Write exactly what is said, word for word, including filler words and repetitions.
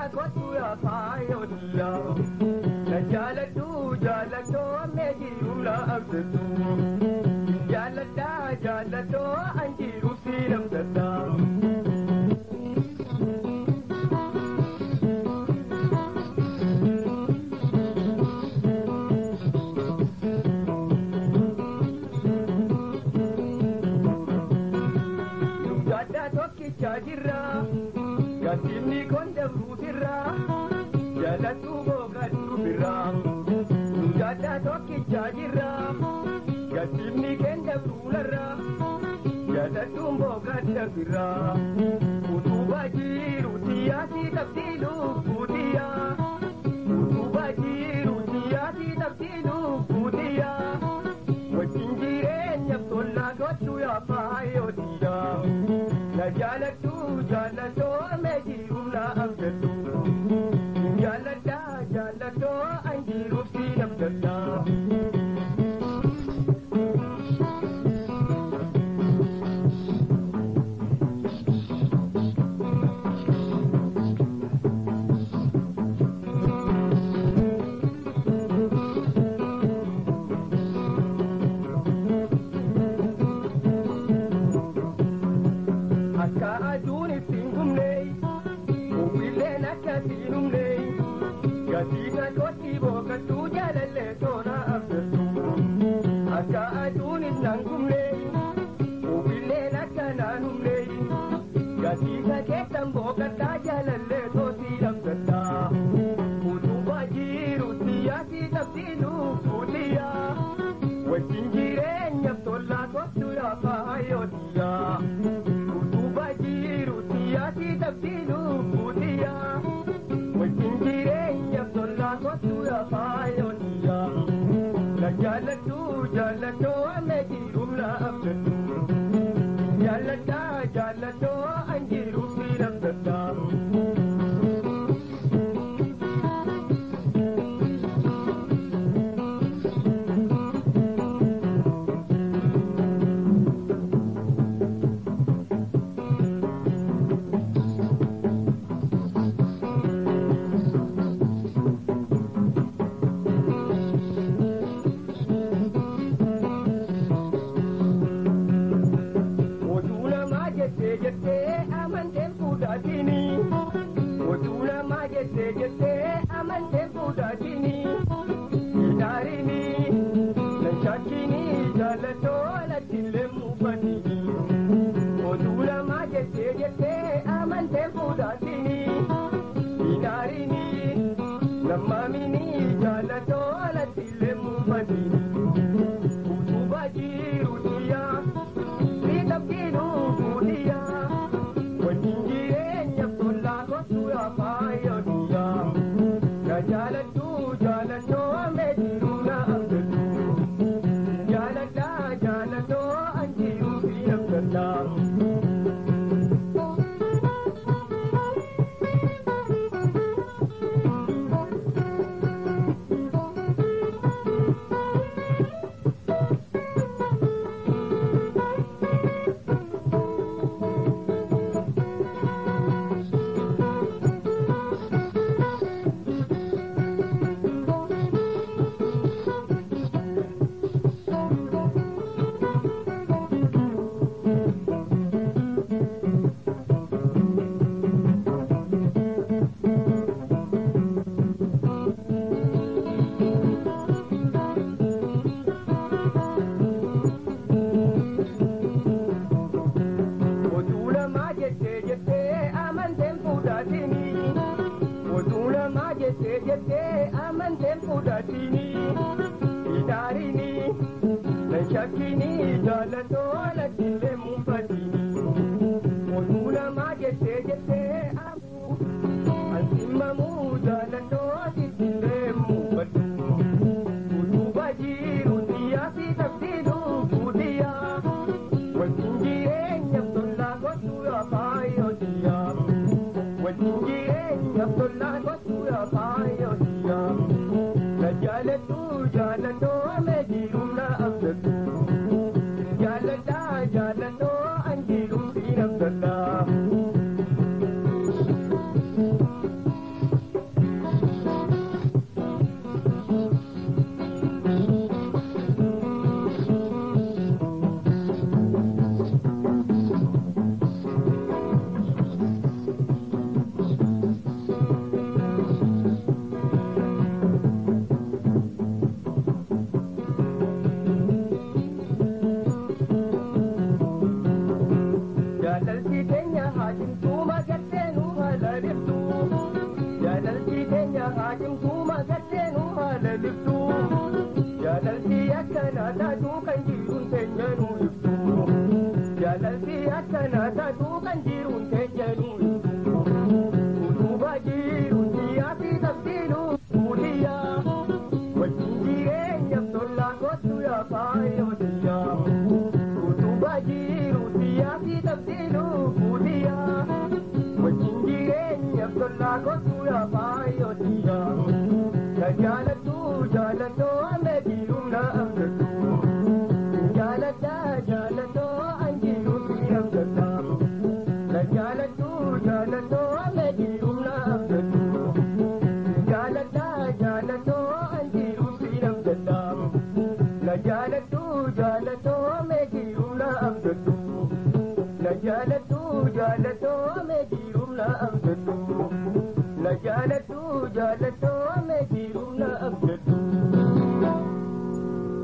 kotu ya fayo diya na jalatu jalato meji umla abdu jalata jalato anji usilam dada Jajira, Gatini konda rutira, Jalatu boga rubira, Jada toki jajira, Gatini kenda rulara, Jalatu boga rubira, Utubaji rutia si taptilu putia, Utubaji rutia si taptilu putia, Wajinjire nyaptola gotu ya payo dia. Jalatu jalato meji umla abdu jalata jalato anjiru sinam dada Gatina koti boga tu jalalle tona abdu aka aduni nangumle ubile nakana numle gatina ketam boga ta jalalle toti abda utu bajiru tiyati tabdilu kuliya wajinjire nyaptolla kotu ya fayo diya utu bajiru tiyati tabdilu kuliya wajinjire kotu ya fayo diya la jalatu jalato meji umla abdu jalata jalato anjiru silam dada Jala jaalata jaalato anjiru firamdata la jaalatu jaalato amejiru naabdatu jaalata jaalato anjiru firamdata la jaalatu jaalato amejiru naabdatu la jaalatu jaalato amejiru naabdatu la jaalatu jaalato